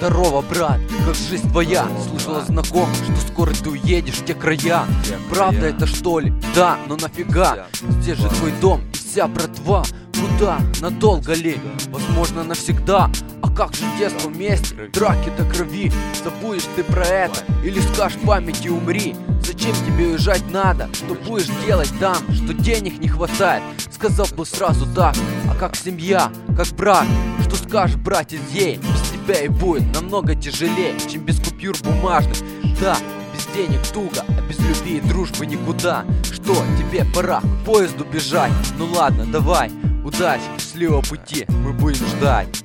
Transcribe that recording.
Здорово, брат, как жизнь твоя? Слышала знаком, что скоро ты уедешь в те края. Правда это что ли? Да, но нафига? Здесь же твой дом и вся братва. Куда? Надолго ли? Возможно навсегда. А как же детство вместе? Драки до крови. Забудешь ты про это или скажешь памяти умри? Зачем тебе уезжать надо? Что будешь делать там? Что денег не хватает? Сказал бы сразу так. А как семья? Как брат? Что скажешь, братец, ей? Без тебя и будет намного тяжелее, чем без купюр бумажных. Да, без денег туго, а без любви и дружбы никуда. Что, тебе пора к поезду бежать? Ну ладно, давай, удачи, счастливого пути, мы будем ждать.